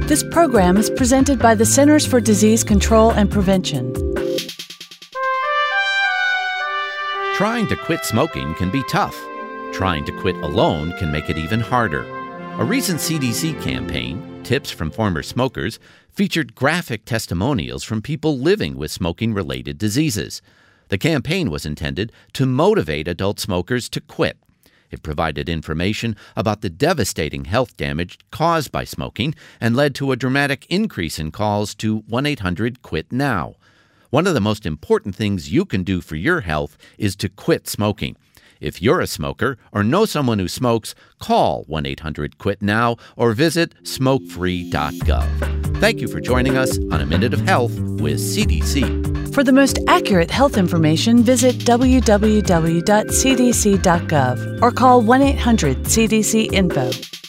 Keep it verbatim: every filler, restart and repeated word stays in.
This program is presented by the Centers for Disease Control and Prevention. Trying to quit smoking can be tough. Trying to quit alone can make it even harder. A recent C D C campaign, Tips from Former Smokers, featured graphic testimonials from people living with smoking-related diseases. The campaign was intended to motivate adult smokers to quit. It provided information about the devastating health damage caused by smoking and led to a dramatic increase in calls to one eight hundred quit now. One of the most important things you can do for your health is to quit smoking. If you're a smoker or know someone who smokes, call one eight hundred quit now or visit smoke free dot gov. Thank you for joining us on A Minute of Health with C D C. For the most accurate health information, visit w w w dot c d c dot gov or call one eight hundred C D C info.